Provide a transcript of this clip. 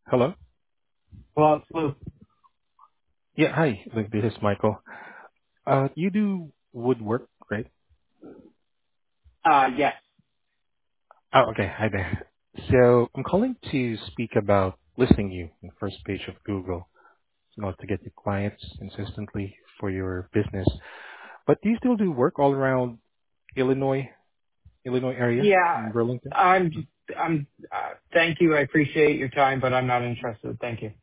Hello? Well, so, Yeah, hi. Look, this is Michael. You do woodwork, right? yes. Oh, okay. Hi there. So I'm calling to speak about listing you on the first page of Google, to get your clients consistently for your business. But do you still do work all around Illinois area Yeah, in Burlington? I'm thank you. I appreciate your time, but I'm not interested. Thank you.